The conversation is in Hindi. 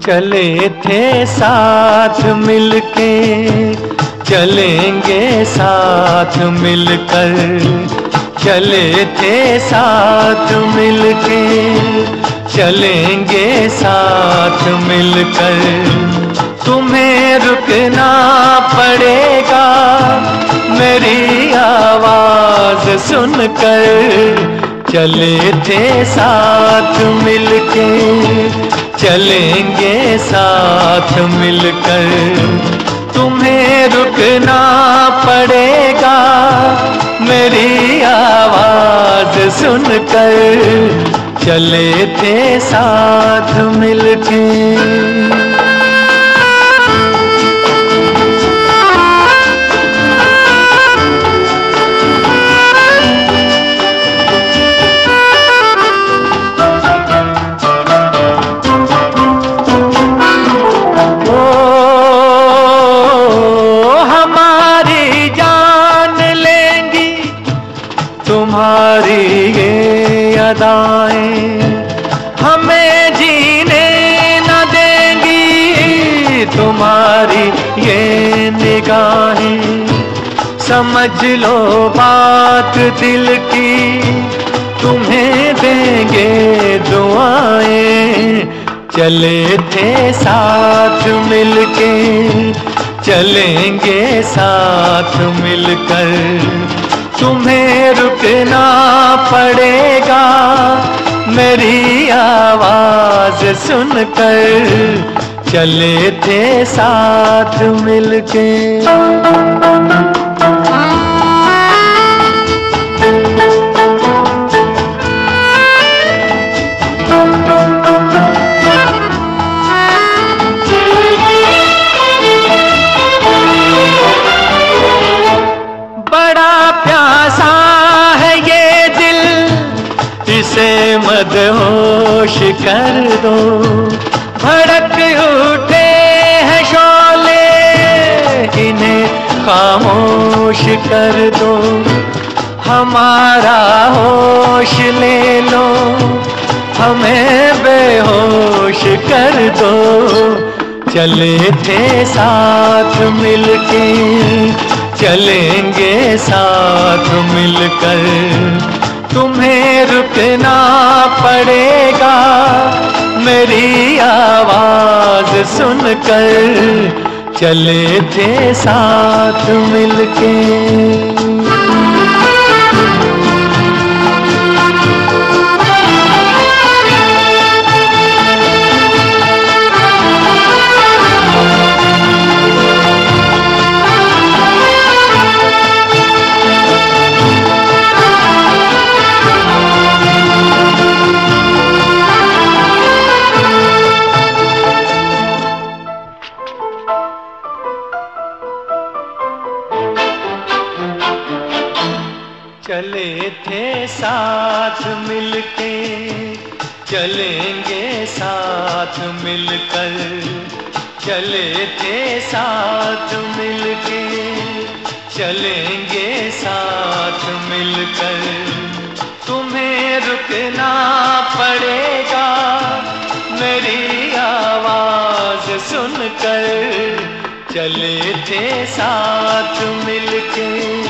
चले थे साथ मिलके, चलेंगे साथ मिलकर। चले थे साथ मिलके, चलेंगे साथ मिलकर। तुम्हें रुकना पड़ेगा मेरी आवाज सुनकर। चले थे साथ मिलके, चलेंगे साथ मिलकर। तुम्हें रुकना पड़ेगा मेरी आवाज सुनकर। चले थे साथ मिलके। तुम्हारी ये अदाएं हमें जीने न देंगी, तुम्हारी ये निगाहें समझ लो बात दिल की। तुम्हें देंगे दुआएं। चले थे साथ मिलके, चलेंगे साथ मिलकर। तुम्हें रुकना पड़ेगा मेरी आवाज सुनकर। चले थे साथ मिलके। प्यासा है ये दिल, इसे मदहोश कर दो। भड़क उठे हैं शोले, इन्हें खामोश कर दो। हमारा होश ले लो, हमें बेहोश कर दो। चले थे साथ मिलके, चलेंगे साथ मिलकर। तुम्हें रुकना पड़ेगा मेरी आवाज सुनकर। चले थे साथ मिलके। चले थे साथ मिलके, चलेंगे साथ मिलकर। चले थे साथ मिलके, चलेंगे साथ मिलकर। तुम्हें रुकना पड़ेगा मेरी आवाज सुनकर। चले थे साथ मिलके।